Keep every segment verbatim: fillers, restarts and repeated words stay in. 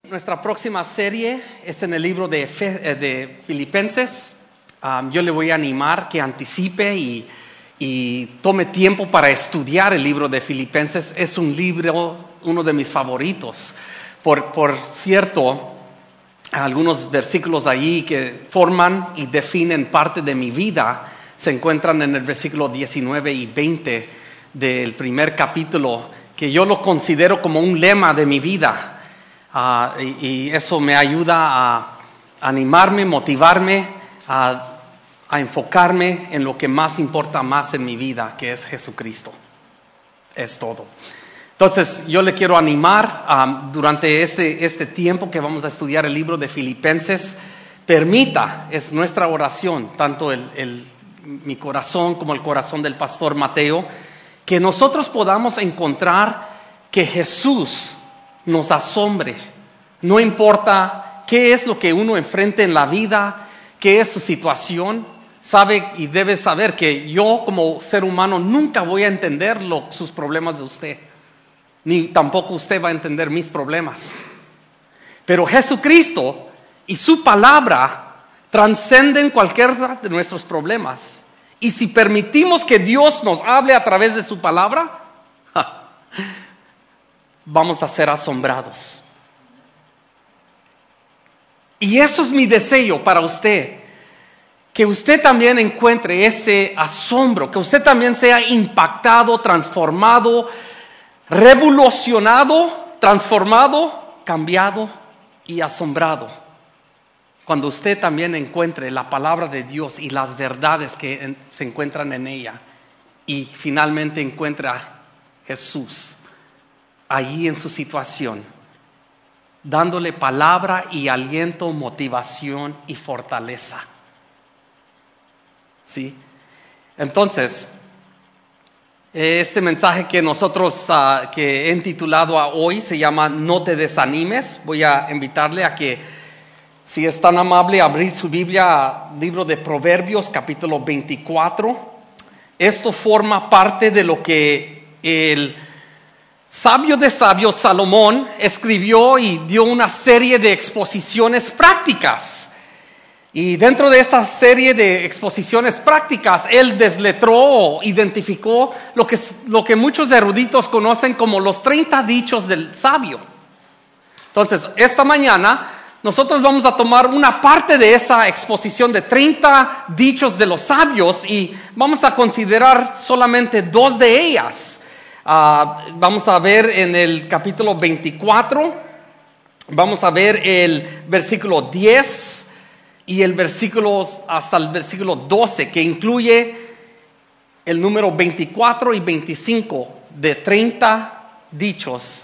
Nuestra próxima serie es en el libro de, Fe, de Filipenses. Um, yo le voy a animar que anticipe y, y tome tiempo para estudiar el libro de Filipenses. Es un libro, uno de mis favoritos. Por, por cierto, algunos versículos allí que forman y definen parte de mi vida se encuentran en el versículo diecinueve y veinte del primer capítulo, que yo lo considero como un lema de mi vida. Uh, y, y eso me ayuda a animarme, motivarme, a, a enfocarme en lo que más importa más en mi vida, que es Jesucristo. Es todo. Entonces, yo le quiero animar um, durante este, este tiempo que vamos a estudiar el libro de Filipenses. Permita, es nuestra oración, tanto el, el, mi corazón como el corazón del pastor Mateo, que nosotros podamos encontrar que Jesús nos asombre. No importa qué es lo que uno enfrente en la vida, qué es su situación, sabe y debe saber que yo como ser humano nunca voy a entender lo, sus problemas de usted, ni tampoco usted va a entender mis problemas. Pero Jesucristo y su palabra trascenden cualquiera de nuestros problemas. Y si permitimos que Dios nos hable a través de su palabra, ¡ja!, vamos a ser asombrados. Y eso es mi deseo para usted, que usted también encuentre ese asombro, que usted también sea impactado, transformado, revolucionado, transformado, cambiado y asombrado. Cuando usted también encuentre la palabra de Dios y las verdades que se encuentran en ella, y finalmente encuentre a Jesús allí en su situación, dándole palabra y aliento, motivación y fortaleza. ¿Sí? Entonces, este mensaje que nosotros uh, que he intitulado a hoy se llama No te desanimes. Voy a invitarle a que, si es tan amable, abrir su Biblia al libro de Proverbios, capítulo veinticuatro. Esto forma parte de lo que el sabio de sabios Salomón escribió y dio una serie de exposiciones prácticas. Y dentro de esa serie de exposiciones prácticas, él desletró o identificó lo que, lo que muchos eruditos conocen como los treinta dichos del sabio. Entonces, esta mañana nosotros vamos a tomar una parte de esa exposición de treinta dichos de los sabios y vamos a considerar solamente dos de ellas. Uh, vamos a ver en el capítulo veinticuatro, vamos a ver el versículo diez y el versículo hasta el versículo doce, que incluye el número veinticuatro y veinticinco de treinta dichos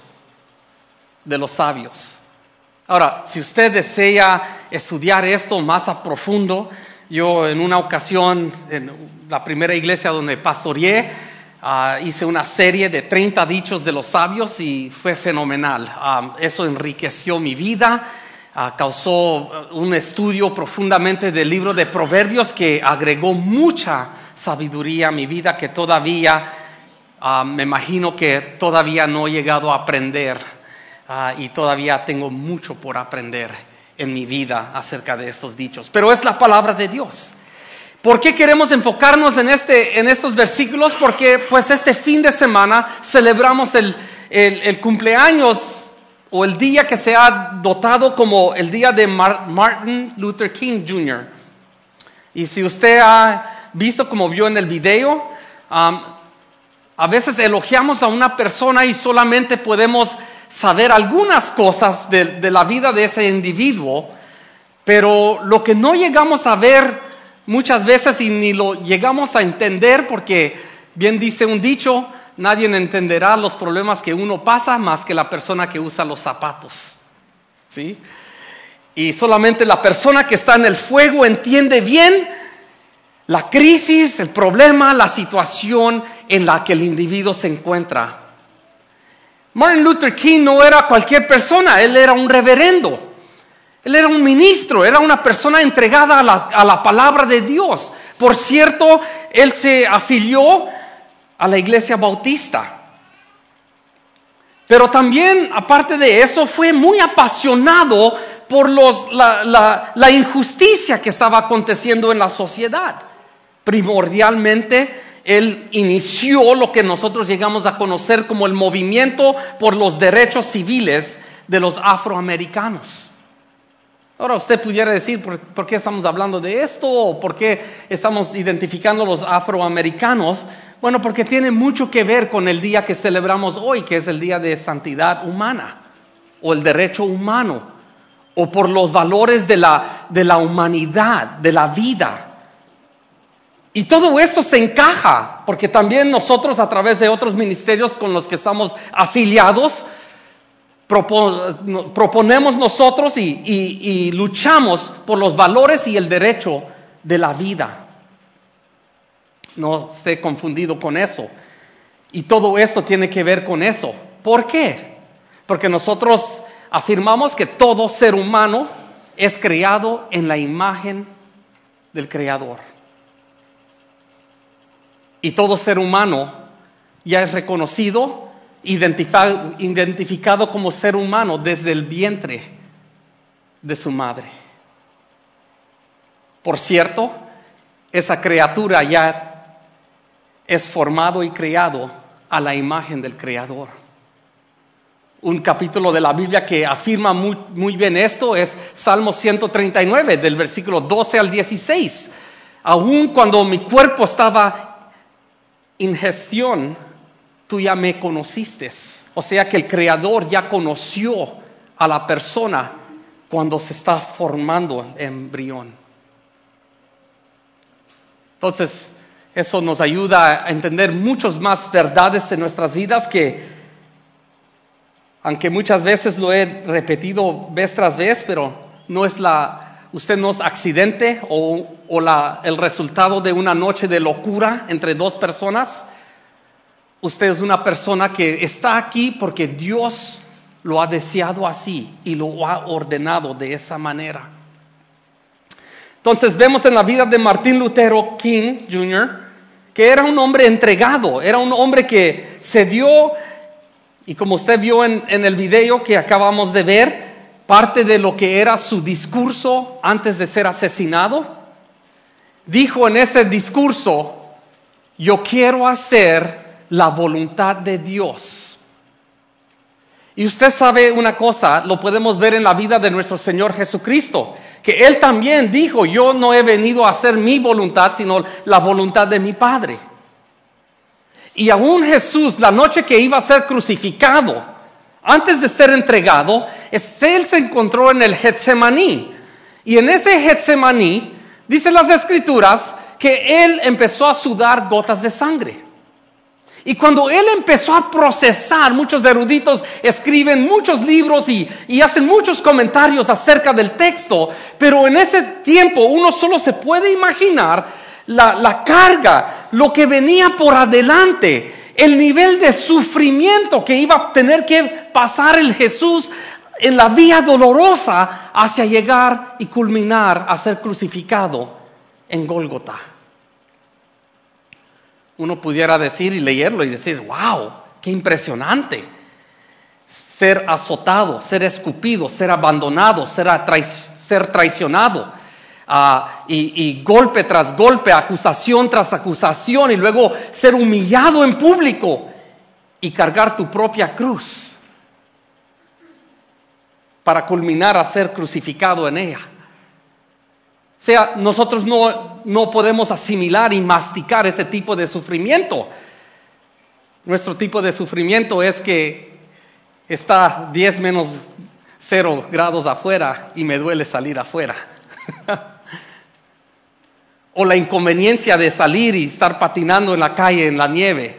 de los sabios. Ahora, si usted desea estudiar esto más a profundo, yo en una ocasión, en la primera iglesia donde pastoreé, Uh, hice una serie de treinta dichos de los sabios y fue fenomenal. Um, eso enriqueció mi vida, uh, causó un estudio profundamente del libro de Proverbios que agregó mucha sabiduría a mi vida que todavía, uh, me imagino que todavía no he llegado a aprender uh, y todavía tengo mucho por aprender en mi vida acerca de estos dichos. Pero es la palabra de Dios. ¿Por qué queremos enfocarnos en, este, en estos versículos? Porque pues este fin de semana celebramos el, el, el cumpleaños o el día que se ha dotado como el día de Mar- Martin Luther King junior Y si usted ha visto, como vio en el video, um, a veces elogiamos a una persona y solamente podemos saber algunas cosas de, de la vida de ese individuo, pero lo que no llegamos a ver muchas veces y ni lo llegamos a entender, porque bien dice un dicho, nadie entenderá los problemas que uno pasa más que la persona que usa los zapatos. ¿Sí? Y solamente la persona que está en el fuego entiende bien la crisis, el problema, la situación en la que el individuo se encuentra. Martin Luther King no era cualquier persona, él era un reverendo. Él era un ministro, era una persona entregada a la, a la palabra de Dios. Por cierto, él se afilió a la iglesia bautista. Pero también, aparte de eso, fue muy apasionado por los, la, la, la injusticia que estaba aconteciendo en la sociedad. Primordialmente, él inició lo que nosotros llegamos a conocer como el movimiento por los derechos civiles de los afroamericanos. Ahora usted pudiera decir, ¿por, ¿por qué estamos hablando de esto? ¿O por qué estamos identificando a los afroamericanos? Bueno, porque tiene mucho que ver con el día que celebramos hoy, que es el Día de Santidad Humana, o el derecho humano, o por los valores de la, de la humanidad, de la vida. Y todo esto se encaja, porque también nosotros a través de otros ministerios con los que estamos afiliados, propon, proponemos nosotros y, y, y luchamos por los valores y el derecho de la vida. No esté confundido con eso. Y todo esto tiene que ver con eso. ¿Por qué? Porque nosotros afirmamos que todo ser humano es creado en la imagen del Creador. Y todo ser humano ya es reconocido, identificado, identificado como ser humano desde el vientre de su madre. Por cierto, esa criatura ya es formado y creado a la imagen del Creador. Un capítulo de la Biblia que afirma muy, muy bien esto es Salmo ciento treinta y nueve, del versículo doce al dieciséis. Aun cuando mi cuerpo estaba en gestión, tú ya me conociste. O sea que el Creador ya conoció a la persona cuando se está formando el embrión. Entonces, eso nos ayuda a entender muchas más verdades en nuestras vidas que, aunque muchas veces lo he repetido vez tras vez, pero no es la... Usted no es accidente o, o la, el resultado de una noche de locura entre dos personas. Usted es una persona que está aquí porque Dios lo ha deseado así y lo ha ordenado de esa manera. Entonces vemos en la vida de Martin Lutero King junior que era un hombre entregado, era un hombre que se dio, y como usted vio en, en el video que acabamos de ver, parte de lo que era su discurso antes de ser asesinado. Dijo en ese discurso: yo quiero hacer la voluntad de Dios. Y usted sabe una cosa, lo podemos ver en la vida de nuestro Señor Jesucristo, que Él también dijo: yo no he venido a hacer mi voluntad, sino la voluntad de mi Padre. Y aún Jesús, la noche que iba a ser crucificado, antes de ser entregado, Él se encontró en el Getsemaní. Y en ese Getsemaní, dicen las Escrituras, que Él empezó a sudar gotas de sangre. Y cuando Él empezó a procesar, muchos eruditos escriben muchos libros y, y hacen muchos comentarios acerca del texto, pero en ese tiempo uno solo se puede imaginar la, la carga, lo que venía por adelante, el nivel de sufrimiento que iba a tener que pasar el Jesús en la vía dolorosa hacia llegar y culminar a ser crucificado en Gólgota. Uno pudiera decir y leerlo y decir: wow, qué impresionante. Ser azotado, ser escupido, ser abandonado, ser, trai- ser traicionado. Uh, y, y golpe tras golpe, acusación tras acusación, y luego ser humillado en público y cargar tu propia cruz para culminar a ser crucificado en ella. O sea, nosotros no, no podemos asimilar y masticar ese tipo de sufrimiento. Nuestro tipo de sufrimiento es que está diez menos cero grados afuera y me duele salir afuera. O la inconveniencia de salir y estar patinando en la calle en la nieve.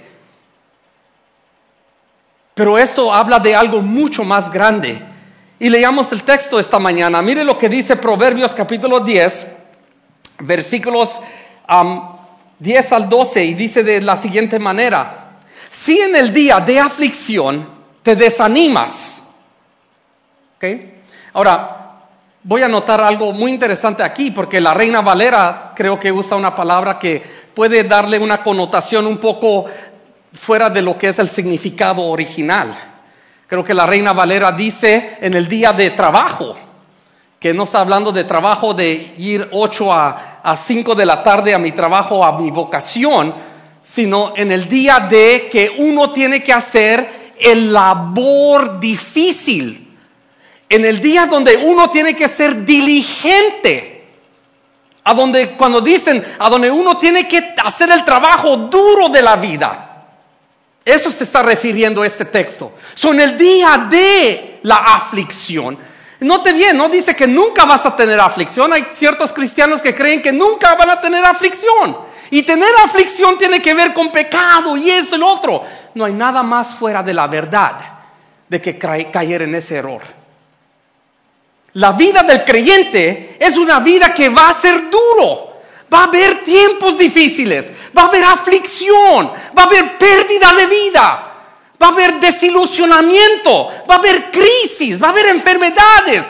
Pero esto habla de algo mucho más grande. Y leamos el texto esta mañana. Mire lo que dice Proverbios capítulo diez, versículos um, diez al doce, y dice de la siguiente manera: si en el día de aflicción te desanimas. ¿Okay? Ahora, voy a notar algo muy interesante aquí, porque la Reina Valera creo que usa una palabra que puede darle una connotación un poco fuera de lo que es el significado original. Creo que la Reina Valera dice en el día de trabajo, que no está hablando de trabajo de ir ocho a, a cinco de la tarde a mi trabajo, a mi vocación, sino en el día de que uno tiene que hacer el labor difícil, en el día donde uno tiene que ser diligente, a donde cuando dicen, a donde uno tiene que hacer el trabajo duro de la vida. Eso se está refiriendo a este texto. Son el día de la aflicción. Note bien, no dice que nunca vas a tener aflicción. Hay ciertos cristianos que creen que nunca van a tener aflicción. Y tener aflicción tiene que ver con pecado y esto y lo otro. No hay nada más fuera de la verdad de que caer en ese error. La vida del creyente es una vida que va a ser duro. Va a haber tiempos difíciles, va a haber aflicción, va a haber pérdida de vida, va a haber desilusionamiento, va a haber crisis, va a haber enfermedades.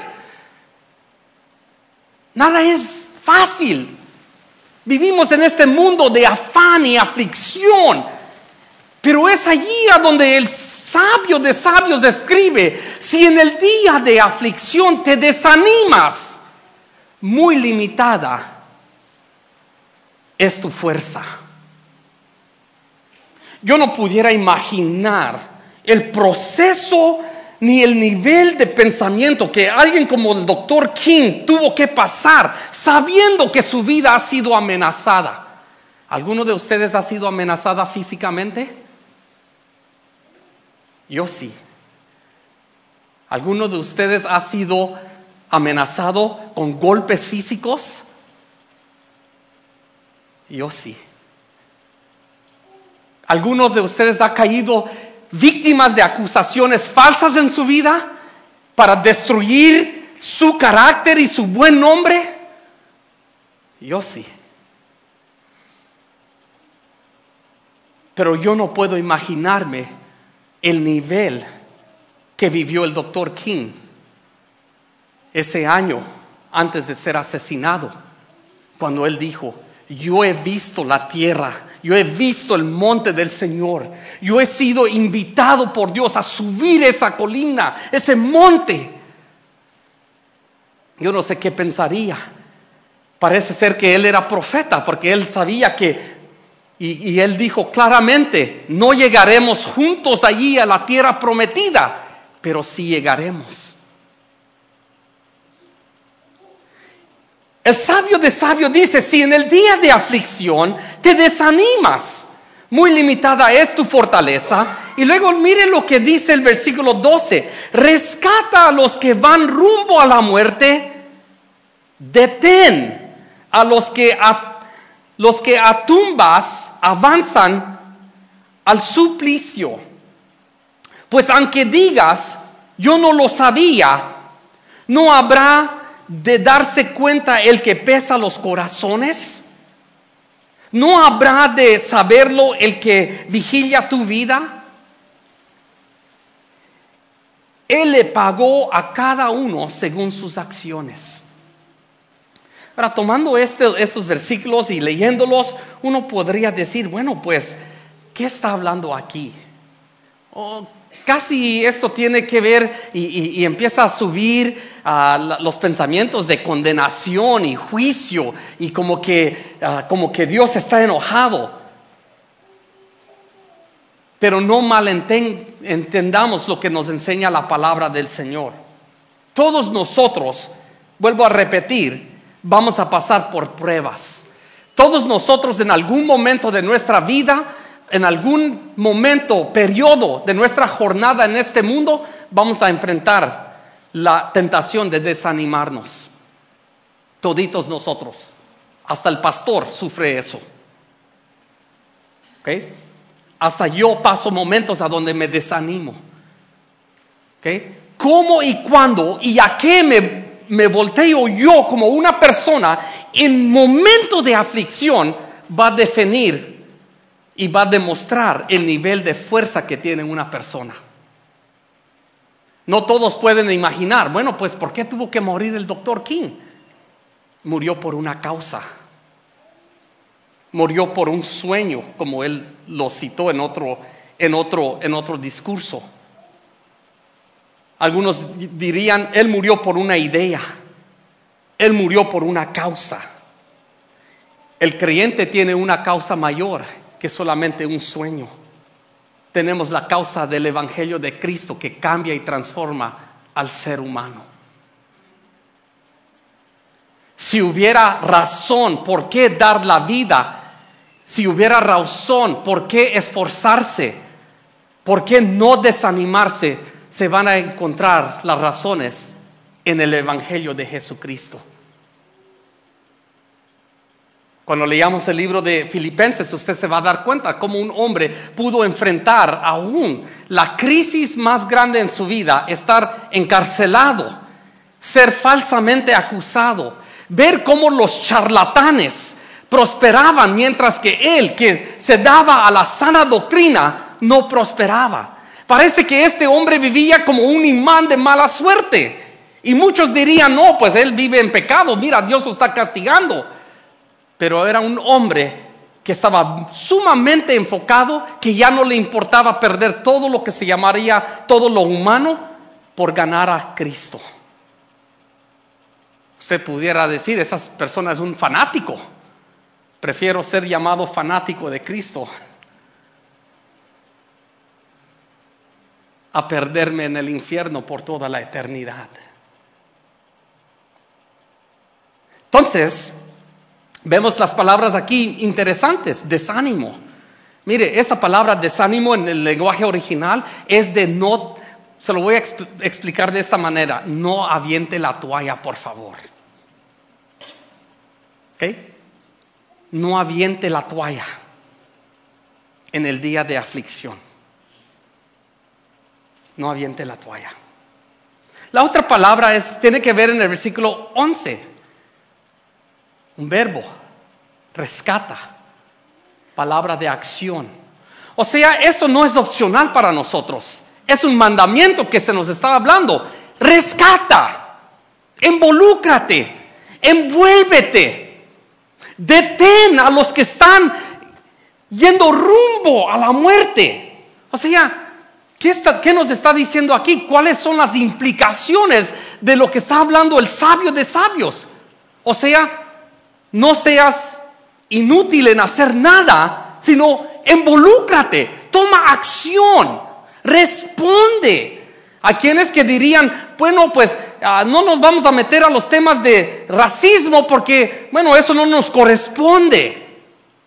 Nada es fácil. Vivimos en este mundo de afán y aflicción, pero es allí a donde el sabio de sabios escribe: si en el día de aflicción te desanimas, muy limitada es tu fuerza. Yo no pudiera imaginar el proceso ni el nivel de pensamiento que alguien como el doctor King tuvo que pasar sabiendo que su vida ha sido amenazada. ¿Alguno de ustedes ha sido amenazada físicamente? Yo sí. ¿Alguno de ustedes ha sido amenazado con golpes físicos? Yo sí. ¿Alguno de ustedes ha caído víctimas de acusaciones falsas en su vida para destruir su carácter y su buen nombre? Yo sí. Pero yo no puedo imaginarme el nivel que vivió el doctor King ese año antes de ser asesinado, cuando él dijo: yo he visto la tierra, yo he visto el monte del Señor, yo he sido invitado por Dios a subir esa colina, ese monte. Yo no sé qué pensaría. Parece ser que él era profeta, porque él sabía que, y, y él dijo claramente: no llegaremos juntos allí a la tierra prometida, pero sí llegaremos. El sabio de sabio dice: si en el día de aflicción te desanimas, muy limitada es tu fortaleza. Y luego mire lo que dice el versículo doce: rescata a los que van rumbo a la muerte, detén a los que a, los que a tumbas avanzan al suplicio. Pues aunque digas: yo no lo sabía, no habrá de darse cuenta el que pesa los corazones. ¿No habrá de saberlo el que vigila tu vida? Él le pagó a cada uno según sus acciones. Ahora, tomando este, estos versículos y leyéndolos, uno podría decir: bueno, pues, ¿qué está hablando aquí? Oh, casi esto tiene que ver y, y, y empieza a subir uh, los pensamientos de condenación y juicio, y como que, uh, como que Dios está enojado. Pero no malentendamos lo que nos enseña la palabra del Señor. Todos nosotros, vuelvo a repetir, vamos a pasar por pruebas. Todos nosotros en algún momento de nuestra vida, en algún momento, periodo de nuestra jornada en este mundo, vamos a enfrentar la tentación de desanimarnos. Toditos nosotros, hasta el pastor sufre eso. ¿Okay? Hasta yo paso momentos a donde me desanimo. ¿Okay? ¿Cómo y cuándo y a qué me, me volteo yo como una persona en momento de aflicción va a definir y va a demostrar el nivel de fuerza que tiene una persona? No todos pueden imaginar, bueno, pues ¿por qué tuvo que morir el doctor King? Murió por una causa. Murió por un sueño, como él lo citó en otro, en otro, en otro discurso. Algunos dirían, Él murió por una idea. Él murió por una causa. El creyente tiene una causa mayor que solamente un sueño. Tenemos la causa del Evangelio de Cristo que cambia y transforma al ser humano. Si hubiera razón por qué dar la vida, si hubiera razón por qué esforzarse, por qué no desanimarse, se van a encontrar las razones en el Evangelio de Jesucristo. Cuando leamos el libro de Filipenses, usted se va a dar cuenta cómo un hombre pudo enfrentar aún la crisis más grande en su vida, estar encarcelado, ser falsamente acusado, ver cómo los charlatanes prosperaban mientras que él, que se daba a la sana doctrina, no prosperaba. Parece que este hombre vivía como un imán de mala suerte. Y muchos dirían, no, pues él vive en pecado, mira, Dios lo está castigando. Pero era un hombre que estaba sumamente enfocado, que ya no le importaba perder todo lo que se llamaría todo lo humano por ganar a Cristo. Usted pudiera decir, esa persona es un fanático. Prefiero ser llamado fanático de Cristo a perderme en el infierno por toda la eternidad. Entonces, vemos las palabras aquí interesantes, desánimo. Mire, esa palabra desánimo en el lenguaje original es de no, se lo voy a exp- explicar de esta manera, no aviente la toalla, por favor. ¿Ok? No aviente la toalla en el día de aflicción. No aviente la toalla. La otra palabra es, tiene que ver en el versículo once. Un verbo, rescata, palabra de acción. O sea, esto no es opcional para nosotros. Es un mandamiento que se nos está hablando. Rescata, involúcrate, envuélvete, detén a los que están yendo rumbo a la muerte. O sea, ¿qué, está, ¿qué nos está diciendo aquí? ¿Cuáles son las implicaciones de lo que está hablando el sabio de sabios? O sea, no seas inútil en hacer nada, sino involúcrate, toma acción, responde. A quienes que dirían, bueno, pues uh, no nos vamos a meter a los temas de racismo porque, bueno, eso no nos corresponde.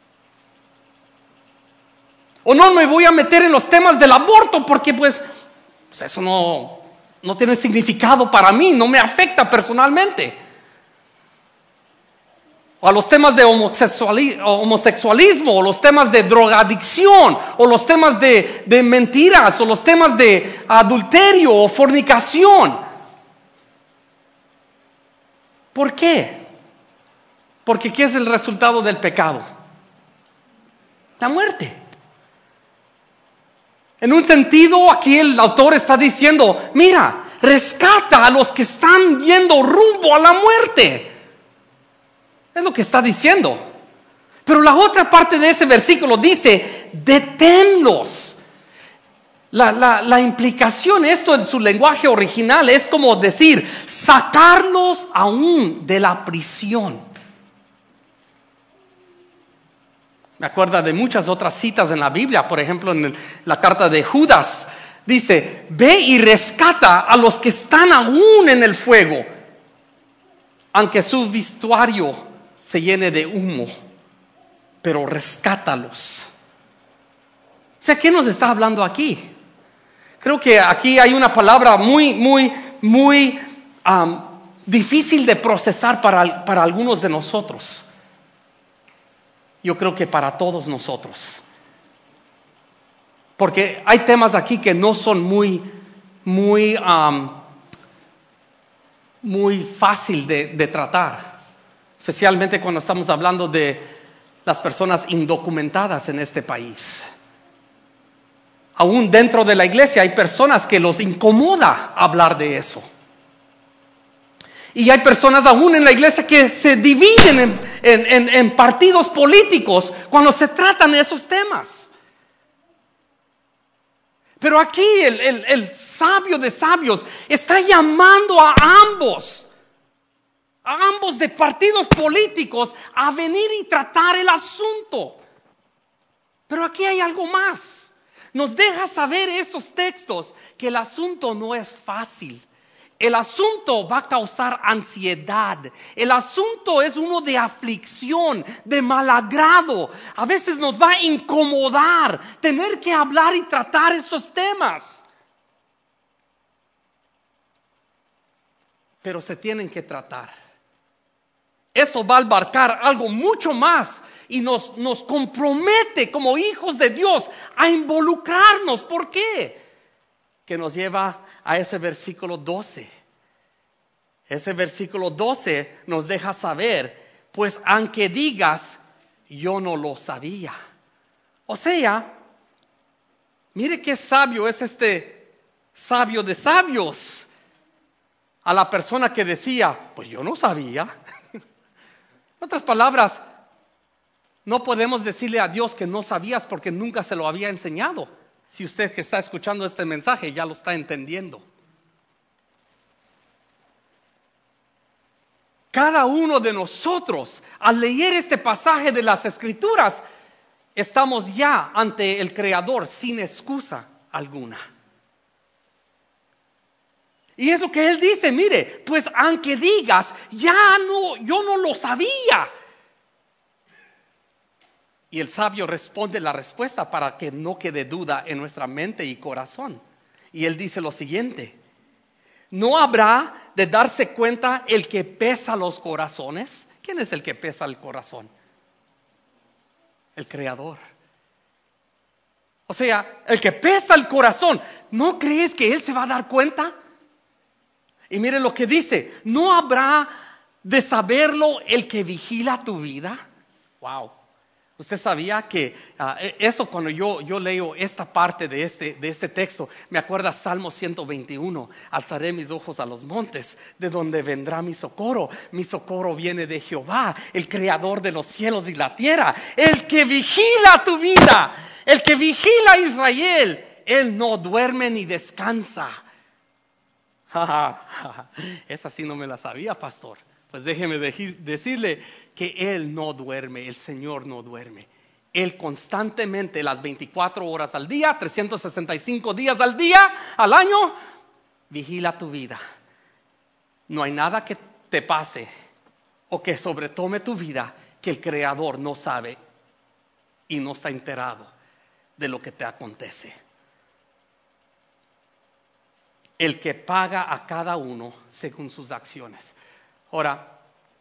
O no me voy a meter en los temas del aborto porque pues, pues eso no, no tiene significado para mí, no me afecta personalmente. O a los temas de homosexualismo, o los temas de drogadicción, o los temas de, de mentiras, o los temas de adulterio o fornicación. ¿Por qué? Porque ¿qué es el resultado del pecado? La muerte. En un sentido, aquí el autor está diciendo, mira, rescata a los que están yendo rumbo a la muerte. Es lo que está diciendo. Pero la otra parte de ese versículo dice, deténlos. La, la, la implicación, esto en su lenguaje original es como decir, sacarlos aún de la prisión. Me acuerdo de muchas otras citas en la Biblia, por ejemplo en el, la carta de Judas, dice, ve y rescata a los que están aún en el fuego, aunque su vestuario se llene de humo, pero rescátalos. O sea, ¿qué nos está hablando aquí? Creo que aquí hay una palabra muy, muy, muy um, difícil de procesar para, para algunos de nosotros. Yo creo que para todos nosotros. Porque hay temas aquí que no son muy, muy, um, muy fácil de, de tratar. Especialmente cuando estamos hablando de las personas indocumentadas en este país. Aún dentro de la iglesia hay personas que los incomoda hablar de eso. Y hay personas aún en la iglesia que se dividen en, en, en, en partidos políticos cuando se tratan de esos temas. Pero aquí el, el, el sabio de sabios está llamando a ambos, a ambos de partidos políticos a venir y tratar el asunto. Pero aquí hay algo más. Nos deja saber estos textos que el asunto no es fácil. El asunto va a causar ansiedad. El asunto es uno de aflicción, de malagrado. A veces nos va a incomodar tener que hablar y tratar estos temas. Pero se tienen que tratar. Esto va a abarcar algo mucho más y nos, nos compromete como hijos de Dios a involucrarnos. ¿Por qué? Que nos lleva a ese versículo doce. Ese versículo doce nos deja saber, pues aunque digas, yo no lo sabía. O sea, mire qué sabio es este sabio de sabios. A la persona que decía, pues yo no sabía. En otras palabras, no podemos decirle a Dios que no sabías porque nunca se lo había enseñado. Si usted que está escuchando este mensaje ya lo está entendiendo. Cada uno de nosotros, al leer este pasaje de las Escrituras, estamos ya ante el Creador sin excusa alguna. Y es lo que Él dice, mire, pues aunque digas, ya no, yo no lo sabía. Y el sabio responde la respuesta para que no quede duda en nuestra mente y corazón. Y Él dice lo siguiente: ¿no habrá de darse cuenta el que pesa los corazones? ¿Quién es el que pesa el corazón? El Creador. O sea, el que pesa el corazón, ¿no crees que Él se va a dar cuenta? Y miren lo que dice: ¿no habrá de saberlo el que vigila tu vida? Wow. Usted sabía que uh, eso cuando yo, yo leo esta parte de este, de este texto, me acuerda Salmo ciento veintiuno. Alzaré mis ojos a los montes, de donde vendrá mi socorro. Mi socorro viene de Jehová, el creador de los cielos y la tierra. El que vigila tu vida, el que vigila a Israel. Él no duerme ni descansa. Esa sí no me la sabía, pastor. Pues déjeme decirle que Él no duerme, el Señor no duerme. Él constantemente, las veinticuatro horas al día, trescientos sesenta y cinco días al día, al año, vigila tu vida. No hay nada que te pase o que sobretome tu vida que el Creador no sabe y no está enterado de lo que te acontece. El que paga a cada uno según sus acciones. Ahora,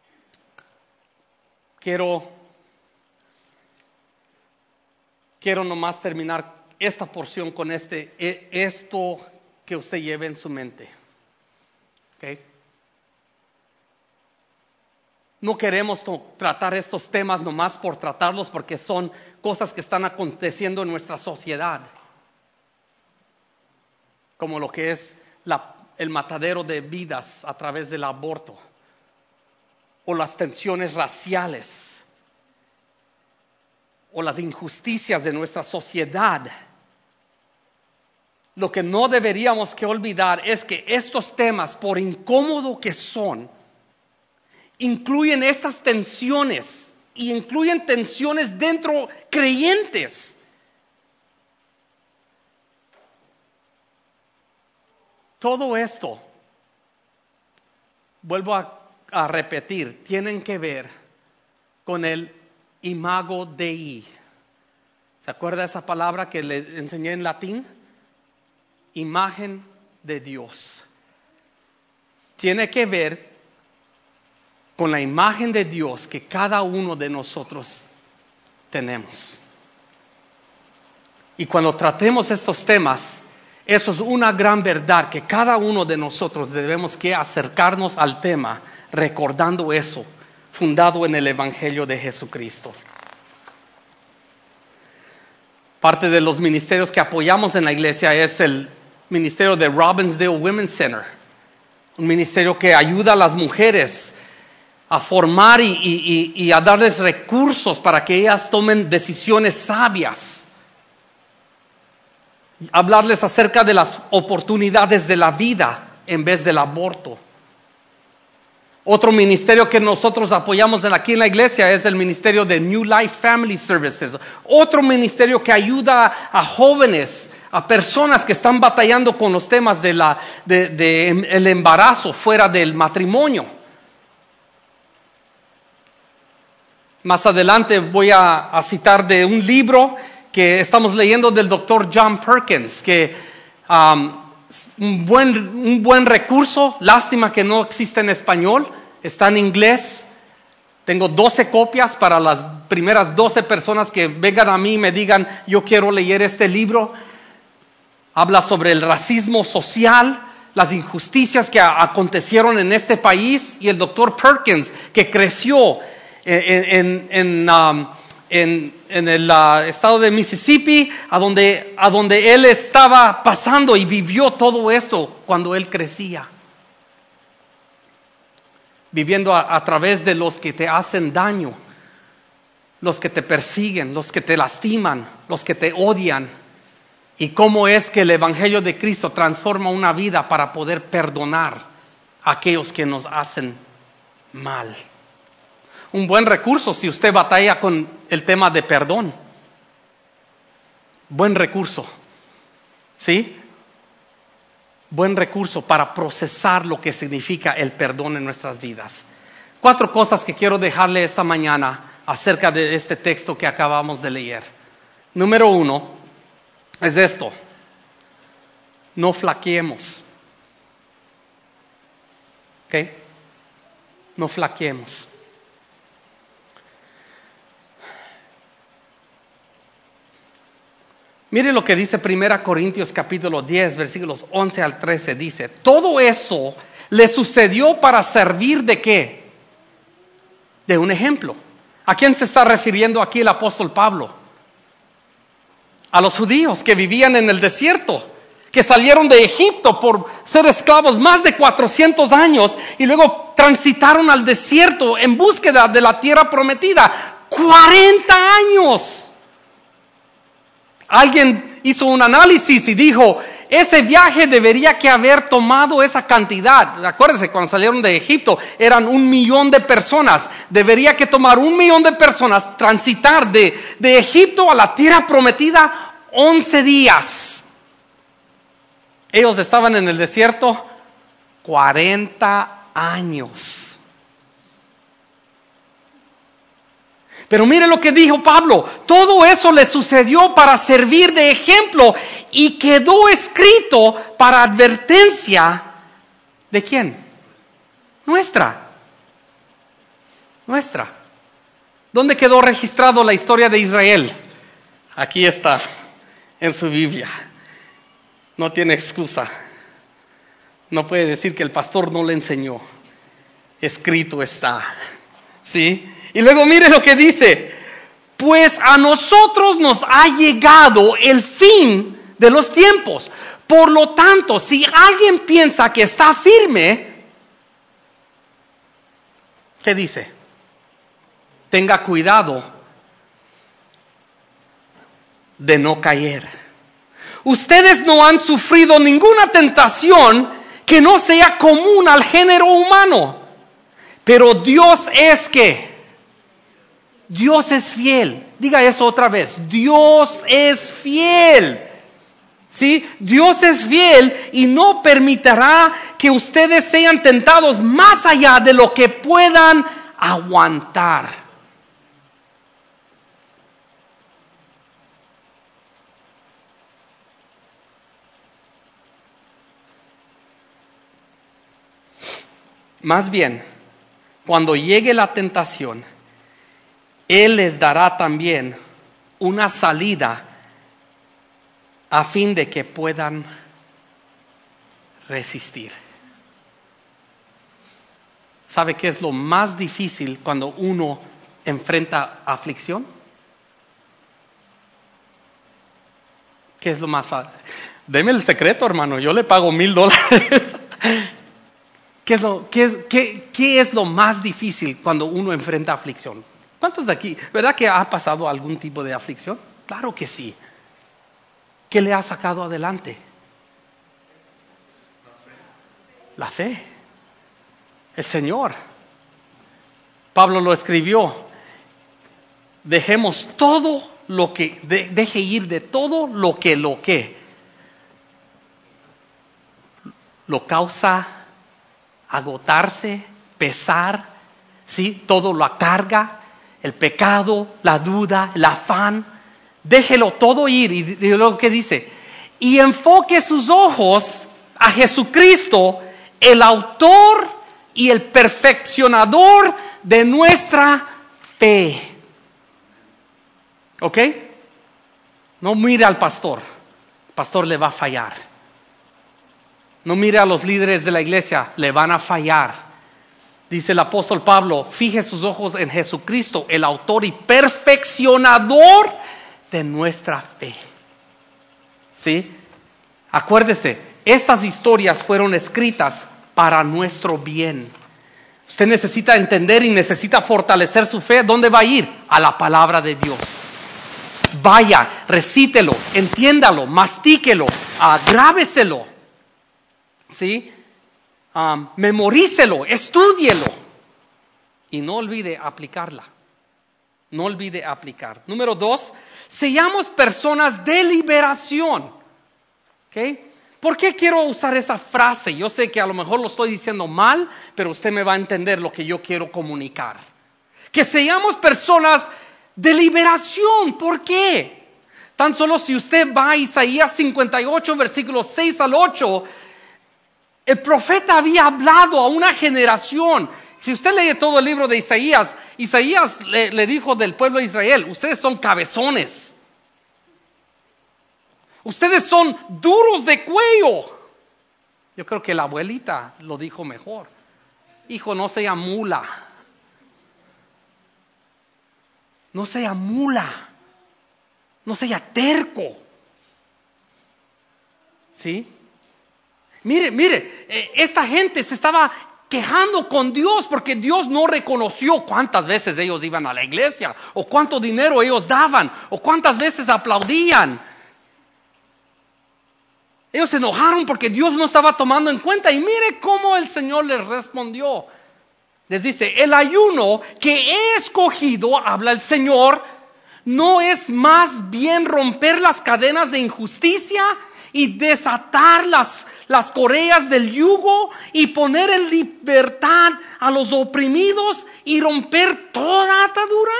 quiero, quiero nomás terminar esta porción con este, esto que usted lleve en su mente. ¿Okay? No queremos to- tratar estos temas nomás por tratarlos, porque son cosas que están aconteciendo en nuestra sociedad. Como lo que es la, el matadero de vidas a través del aborto. O las tensiones raciales, o las injusticias de nuestra sociedad. Lo que no deberíamos que olvidar es que estos temas, por incómodo que son, incluyen estas tensiones y incluyen tensiones dentro creyentes. Todo esto, vuelvo a a repetir, tienen que ver con el imago Dei. ¿Se acuerda esa palabra que le enseñé en latín? Imagen de Dios. Tiene que ver con la imagen de Dios que cada uno de nosotros tenemos. Y cuando tratemos estos temas, eso es una gran verdad, que cada uno de nosotros debemos que acercarnos al tema recordando eso, fundado en el Evangelio de Jesucristo. Parte de los ministerios que apoyamos en la iglesia es el ministerio de Robbinsdale Women's Center, un ministerio que ayuda a las mujeres a formar y, y, y, y a darles recursos para que ellas tomen decisiones sabias. hablarles acerca de las oportunidades de la vida en vez del aborto. Otro ministerio que nosotros apoyamos aquí en la iglesia es el ministerio de New Life Family Services. Otro ministerio que ayuda a jóvenes, a personas que están batallando con los temas de la, de, de el embarazo fuera del matrimonio. Más adelante voy a, a citar de un libro que estamos leyendo del doctor John Perkins, que um, un buen, un buen recurso. Lástima que no existe en español, está en inglés. Tengo doce copias para las primeras doce personas que vengan a mí y me digan, yo quiero leer este libro. Habla sobre el racismo social, las injusticias que a, acontecieron en este país, y el doctor Perkins, que creció en, en, en, um, en, en el uh, estado de Mississippi, a donde, a donde él estaba pasando y vivió todo esto cuando él crecía. Viviendo a, a través de los que te hacen daño, los que te persiguen, los que te lastiman, los que te odian. Y cómo es que el Evangelio de Cristo transforma una vida para poder perdonar a aquellos que nos hacen mal. Un buen recurso si usted batalla con el tema de perdón. Buen recurso. ¿Sí? Buen recurso para procesar lo que significa el perdón en nuestras vidas. Cuatro cosas que quiero dejarle esta mañana acerca de este texto que acabamos de leer. Número uno es esto: no flaqueemos. ¿Ok? No flaqueemos. Mire lo que dice Primera Corintios capítulo diez, versículos once al trece. Dice, todo eso le sucedió para servir ¿de qué? De un ejemplo. ¿A quién se está refiriendo aquí el apóstol Pablo? A los judíos que vivían en el desierto, que salieron de Egipto por ser esclavos más de cuatrocientos años y luego transitaron al desierto en búsqueda de la tierra prometida. cuarenta años. Alguien hizo un análisis y dijo, ese viaje debería que haber tomado esa cantidad. Acuérdense, cuando salieron de Egipto eran un millón de personas. Debería que tomar un millón de personas transitar de, de Egipto a la tierra prometida once días. Ellos estaban en el desierto cuarenta años. Pero mire lo que dijo Pablo, todo eso le sucedió para servir de ejemplo y quedó escrito para advertencia ¿de quién? Nuestra. Nuestra. ¿Dónde quedó registrado la historia de Israel? Aquí está, en su Biblia. No tiene excusa. No puede decir que el pastor no le enseñó. Escrito está. ¿Sí? Y luego mire lo que dice, pues a nosotros nos ha llegado el fin de los tiempos. Por lo tanto, si alguien piensa que está firme, ¿qué dice? Tenga cuidado de no caer. Ustedes no han sufrido ninguna tentación que no sea común al género humano, pero Dios es que Dios es fiel. Diga eso otra vez. Dios es fiel. ¿Sí? Dios es fiel y no permitirá que ustedes sean tentados más allá de lo que puedan aguantar. Más bien, cuando llegue la tentación, Él les dará también una salida a fin de que puedan resistir. ¿Sabe qué es lo más difícil cuando uno enfrenta aflicción? ¿Qué es lo más fácil? Deme el secreto, hermano, yo le pago mil dólares. ¿Qué es lo, qué es, qué, qué es lo más difícil cuando uno enfrenta aflicción? ¿Cuántos de aquí, verdad que ha pasado algún tipo de aflicción? Claro que sí. ¿Qué le ha sacado adelante? La fe. El Señor. Pablo lo escribió. Dejemos todo lo que, de, deje ir de todo lo que lo que lo causa agotarse, pesar, ¿sí? Todo lo carga, el pecado, la duda, el afán. Déjelo todo ir. Y, y luego que dice, y enfoque sus ojos a Jesucristo, el autor y el perfeccionador de nuestra fe. ¿Ok? No mire al pastor. El pastor le va a fallar. No mire a los líderes de la iglesia, le van a fallar. Dice el apóstol Pablo, fije sus ojos en Jesucristo, el autor y perfeccionador de nuestra fe. ¿Sí? Acuérdese, estas historias fueron escritas para nuestro bien. Usted necesita entender y necesita fortalecer su fe. ¿Dónde va a ir? A la palabra de Dios. Vaya, recítelo, entiéndalo, mastíquelo, agrábeselo. ¿Sí? Um, memorícelo, estúdielo. Y no olvide aplicarla. No olvide aplicar. Número dos, seamos personas de liberación. ¿Ok? ¿Por qué quiero usar esa frase? Yo sé que a lo mejor lo estoy diciendo mal, pero usted me va a entender lo que yo quiero comunicar. Que seamos personas de liberación. ¿Por qué? Tan solo si usted va a Isaías cincuenta y ocho, versículos seis al ocho, el profeta había hablado a una generación. Si usted lee todo el libro de Isaías, Isaías le, le dijo del pueblo de Israel, ustedes son cabezones. Ustedes son duros de cuello. Yo creo que la abuelita lo dijo mejor. Hijo, no sea mula. No sea mula. No sea terco. ¿Sí? Mire, mire, eh, esta gente se estaba quejando con Dios porque Dios no reconoció cuántas veces ellos iban a la iglesia, o cuánto dinero ellos daban, o cuántas veces aplaudían. Ellos se enojaron porque Dios no estaba tomando en cuenta. Y mire cómo el Señor les respondió. Les dice, el ayuno que he escogido, habla el Señor, no es más bien romper las cadenas de injusticia y desatar las, las correas del yugo y poner en libertad a los oprimidos y romper toda atadura.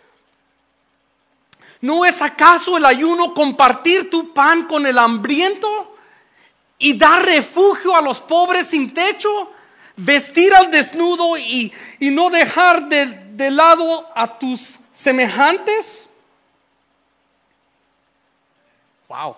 ¿No es acaso el ayuno compartir tu pan con el hambriento y dar refugio a los pobres sin techo? Vestir al desnudo y, y no dejar de, de lado a tus semejantes. Wow.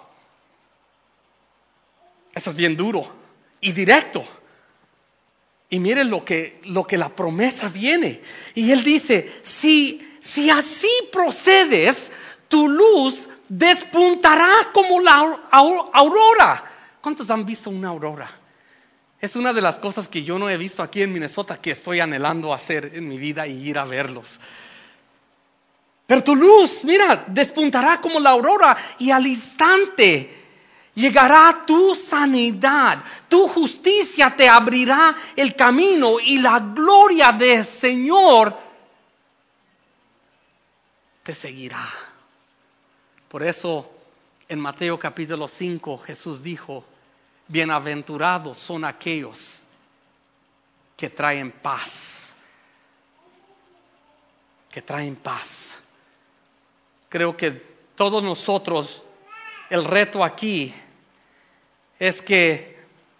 Eso es bien duro y directo. Y miren lo que, lo que la promesa viene. Y él dice, si, si así procedes, tu luz despuntará como la aurora. ¿Cuántos han visto una aurora? Es una de las cosas que yo no he visto aquí en Minnesota, que estoy anhelando hacer en mi vida y ir a verlos. Pero tu luz, mira, despuntará como la aurora y al instante llegará tu sanidad. Tu justicia te abrirá el camino y la gloria del Señor te seguirá. Por eso en Mateo capítulo cinco Jesús dijo, bienaventurados son aquellos que traen paz, que traen paz. Creo que todos nosotros, el reto aquí es que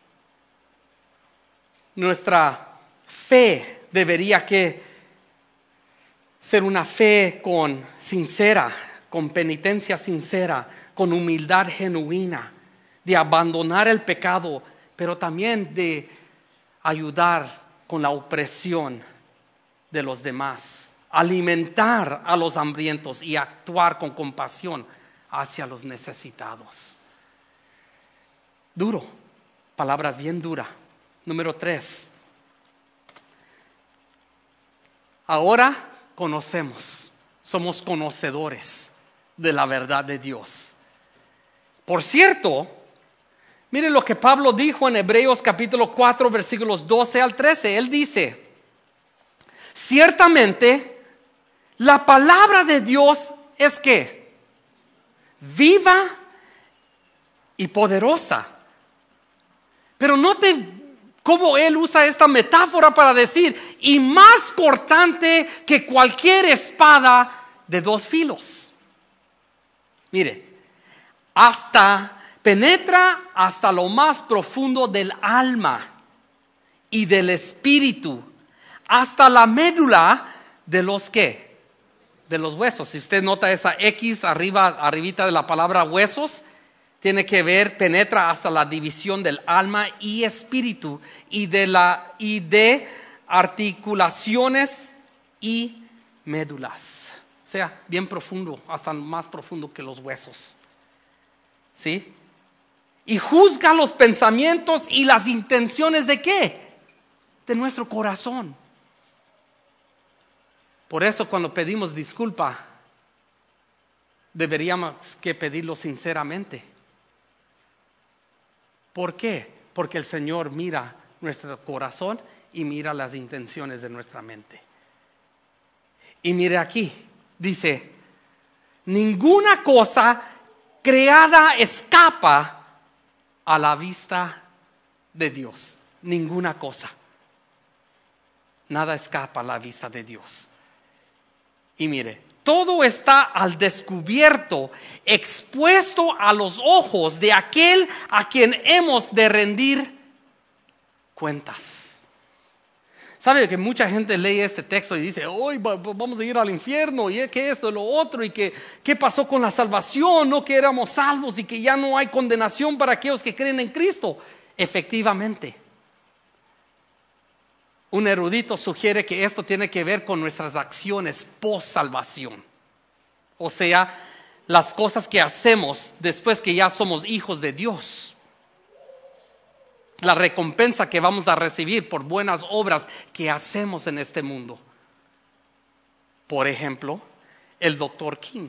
nuestra fe debería que ser una fe con sincera, con penitencia sincera, con humildad genuina, de abandonar el pecado, pero también de ayudar con la opresión de los demás, alimentar a los hambrientos y actuar con compasión hacia los necesitados. Duro, palabras bien duras. Número tres. Ahora conocemos, somos conocedores de la verdad de Dios. Por cierto, miren lo que Pablo dijo en Hebreos capítulo cuatro, versículos doce al trece. Él dice, ciertamente, la palabra de Dios es que viva y poderosa. Pero note cómo él usa esta metáfora para decir, y más cortante que cualquier espada de dos filos. Mire, hasta penetra hasta lo más profundo del alma y del espíritu, hasta la médula de los ¿qué? De los huesos. Si usted nota esa X arriba, arribita de la palabra huesos, tiene que ver, penetra hasta la división del alma y espíritu y de la y de articulaciones y médulas. O sea, bien profundo, hasta más profundo que los huesos. ¿Sí? Y juzga los pensamientos y las intenciones de ¿qué? De nuestro corazón. Por eso cuando pedimos disculpa, deberíamos que pedirlo sinceramente. ¿Por qué? Porque el Señor mira nuestro corazón y mira las intenciones de nuestra mente. Y mire aquí, dice, ninguna cosa creada escapa a la vista de Dios. Ninguna cosa. Nada escapa a la vista de Dios. Y mire, todo está al descubierto, expuesto a los ojos de aquel a quien hemos de rendir cuentas. ¿Sabe que mucha gente lee este texto y dice, hoy vamos a ir al infierno y que esto y lo otro y que qué pasó con la salvación, no que éramos salvos y que ya no hay condenación para aquellos que creen en Cristo? Efectivamente. Un erudito sugiere que esto tiene que ver con nuestras acciones post salvación. O sea, las cosas que hacemos después que ya somos hijos de Dios. La recompensa que vamos a recibir por buenas obras que hacemos en este mundo. Por ejemplo, el doctor King.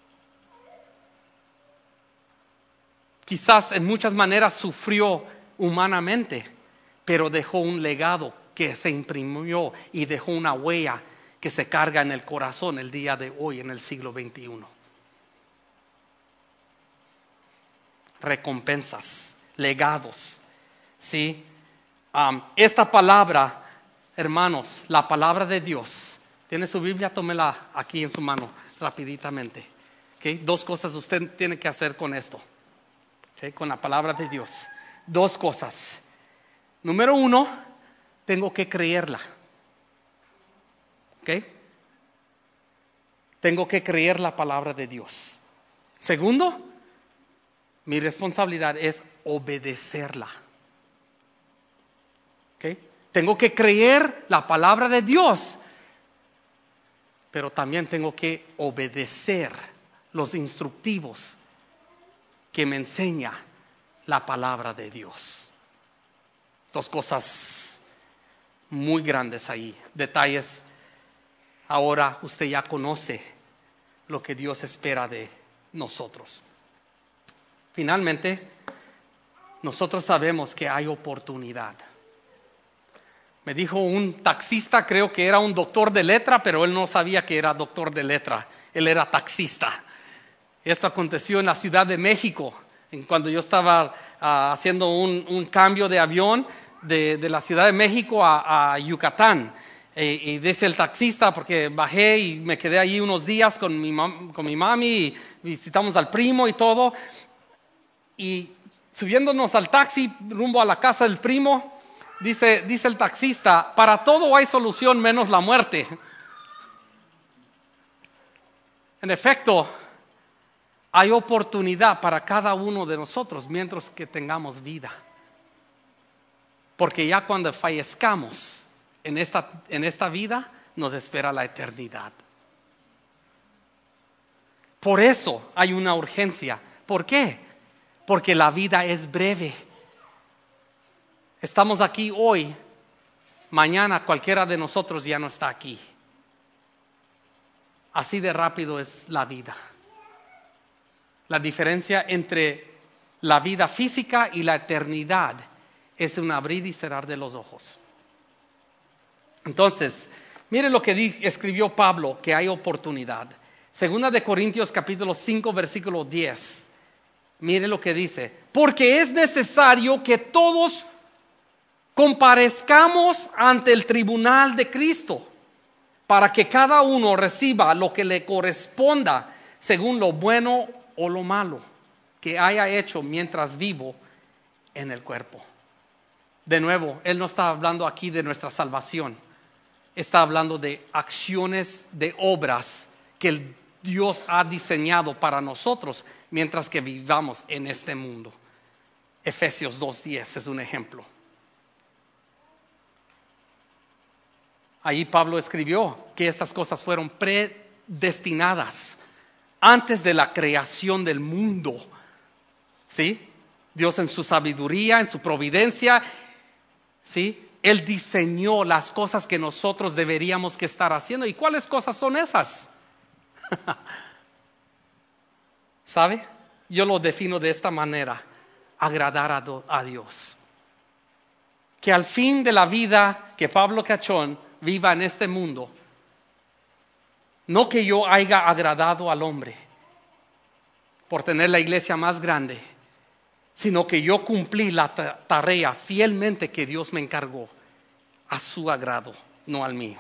Quizás en muchas maneras sufrió humanamente, pero dejó un legado que se imprimió y dejó una huella que se carga en el corazón el día de hoy en el siglo veintiuno. Recompensas, legados, ¿sí? Um, esta palabra, hermanos, la palabra de Dios. ¿Tiene su Biblia? Tómela aquí en su mano rapiditamente. ¿Okay? Dos cosas usted tiene que hacer con esto. ¿Okay? Con la palabra de Dios. Dos cosas. Número uno, tengo que creerla. ¿Ok? Tengo que creer la palabra de Dios. Segundo, mi responsabilidad es obedecerla. ¿Ok? Tengo que creer la palabra de Dios, pero también tengo que obedecer los instructivos que me enseña la palabra de Dios. Dos cosas muy grandes ahí, detalles. Ahora usted ya conoce lo que Dios espera de nosotros. Finalmente, nosotros sabemos que hay oportunidad. Me dijo un taxista, creo que era un doctor de letra, pero él no sabía que era doctor de letra, él era taxista. Esto aconteció en la Ciudad de México, en cuando yo estaba uh, haciendo un, un cambio de avión De, de la Ciudad de México a, a Yucatán. Eh, y dice el taxista, porque bajé y me quedé allí unos días con mi, mam, con mi mami y visitamos al primo y todo. Y subiéndonos al taxi rumbo a la casa del primo, dice, dice el taxista, para todo hay solución menos la muerte. En efecto, hay oportunidad para cada uno de nosotros mientras que tengamos vida. Porque ya cuando fallezcamos en esta, en esta vida, nos espera la eternidad. Por eso hay una urgencia. ¿Por qué? Porque la vida es breve. Estamos aquí hoy, mañana cualquiera de nosotros ya no está aquí. Así de rápido es la vida. La diferencia entre La vida física y la eternidad es un abrir y cerrar de los ojos. Entonces, mire lo que di, escribió Pablo, que hay oportunidad. Segunda de Corintios capítulo cinco, versículo diez. Mire lo que dice. Porque es necesario que todos comparezcamos ante el tribunal de Cristo, para que cada uno reciba lo que le corresponda según lo bueno o lo malo que haya hecho mientras vivo en el cuerpo. De nuevo, él no está hablando aquí de nuestra salvación. Está hablando de acciones, de obras que el Dios ha diseñado para nosotros mientras que vivamos en este mundo. Efesios dos diez es un ejemplo. Ahí Pablo escribió que estas cosas fueron predestinadas antes de la creación del mundo. ¿Sí? Dios en su sabiduría, en su providencia, ¿sí? Él diseñó las cosas que nosotros deberíamos que estar haciendo. ¿Y cuáles cosas son esas? ¿Sabe? Yo lo defino de esta manera: agradar a, do, a Dios. Que al fin de la vida que Pablo Cachón viva en este mundo, no que yo haya agradado al hombre por tener la iglesia más grande, sino que yo cumplí la tarea fielmente que Dios me encargó, a su agrado, no al mío.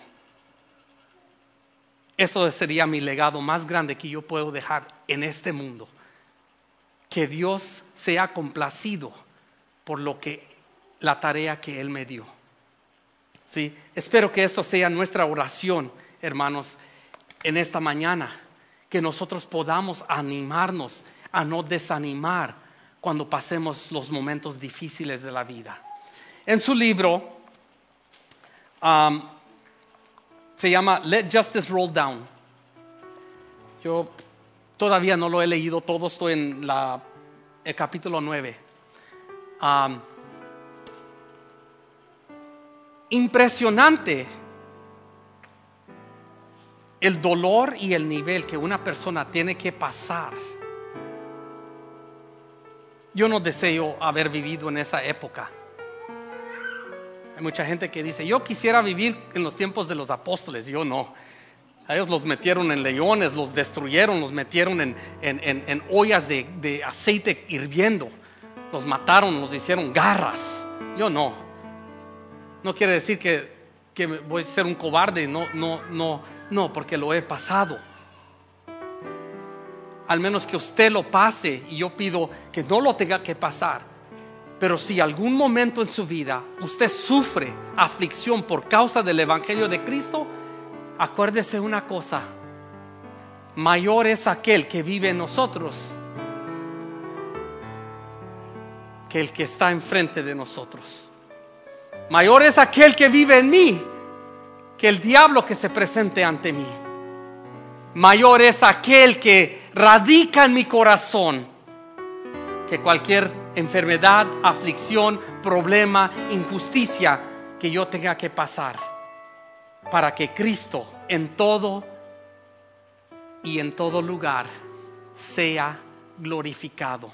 Eso sería mi legado más grande que yo puedo dejar en este mundo. Que Dios sea complacido por lo que, la tarea que Él me dio. ¿Sí? Espero que eso sea nuestra oración, hermanos, en esta mañana. Que nosotros podamos animarnos a no desanimar cuando pasemos los momentos difíciles de la vida. En su libro um, se llama Let Justice Roll Down. Yo todavía no lo he leído todo, estoy en la, el capítulo nueve. Um, impresionante el dolor y el nivel que una persona tiene que pasar. Yo no deseo haber vivido en esa época. Hay mucha gente que dice, yo quisiera vivir en los tiempos de los apóstoles. Yo no. A ellos los metieron en leones, los destruyeron, los metieron en, en, en, en ollas de, de aceite hirviendo. Los mataron, los hicieron garras. Yo no. No quiere decir que, que voy a ser un cobarde. No, no, no, no, porque lo he pasado. Al menos que usted lo pase, y yo pido que no lo tenga que pasar. Pero si algún momento en su vida usted sufre aflicción por causa del Evangelio de Cristo, acuérdese una cosa: mayor es aquel que vive en nosotros que el que está enfrente de nosotros. Mayor es aquel que vive en mí que el diablo que se presente ante mí. Mayor es aquel que radica en mi corazón que cualquier enfermedad, aflicción, problema, injusticia que yo tenga que pasar, para que Cristo en todo y en todo lugar sea glorificado.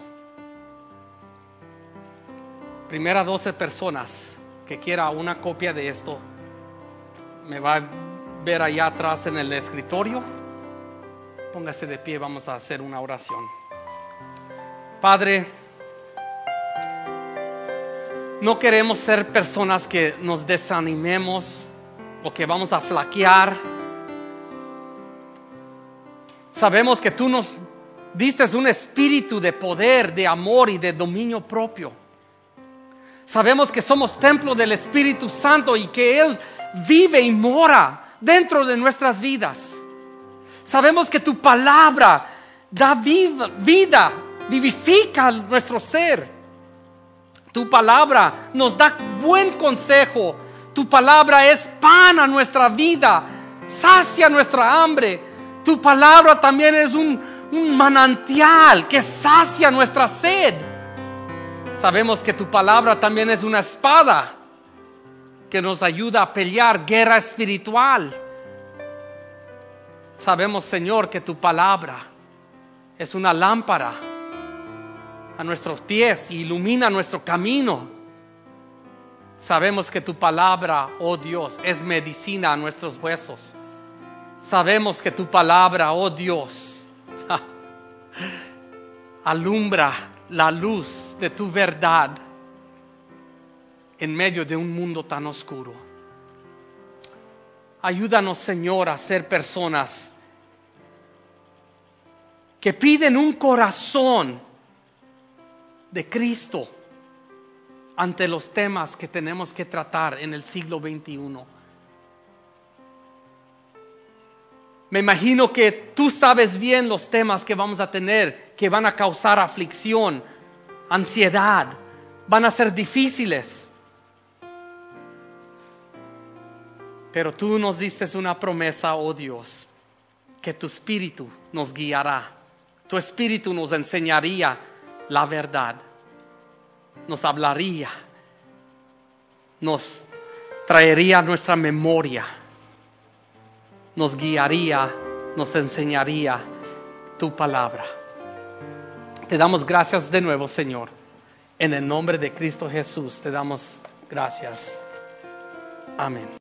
Primera doce personas que quiera una copia de esto, me va a ver allá atrás en el escritorio. Póngase de pie, vamos a hacer una oración. Padre, no queremos ser personas que nos desanimemos o que vamos a flaquear. Sabemos que tú nos diste un espíritu de poder, de amor y de dominio propio. Sabemos que somos templo del Espíritu Santo y que Él vive y mora dentro de nuestras vidas. Sabemos que tu palabra da viva, vida, vivifica nuestro ser. Tu palabra nos da buen consejo. Tu palabra es pan a nuestra vida, sacia nuestra hambre. Tu palabra también es un, un manantial que sacia nuestra sed. Sabemos que tu palabra también es una espada que nos ayuda a pelear guerra espiritual. Sabemos, Señor, que tu palabra es una lámpara a nuestros pies y ilumina nuestro camino. Sabemos que tu palabra, oh Dios, es medicina a nuestros huesos. Sabemos que tu palabra, oh Dios, alumbra la luz de tu verdad en medio de un mundo tan oscuro. Ayúdanos, Señor, a ser personas que piden un corazón de Cristo ante los temas que tenemos que tratar en el siglo veintiuno. Me imagino que tú sabes bien los temas que vamos a tener, que van a causar aflicción, ansiedad, van a ser difíciles. Pero tú nos diste una promesa, oh Dios, que tu Espíritu nos guiará. Tu Espíritu nos enseñaría la verdad. Nos hablaría, nos traería a nuestra memoria, nos guiaría, nos enseñaría tu palabra. Te damos gracias de nuevo, Señor. En el nombre de Cristo Jesús te damos gracias. Amén.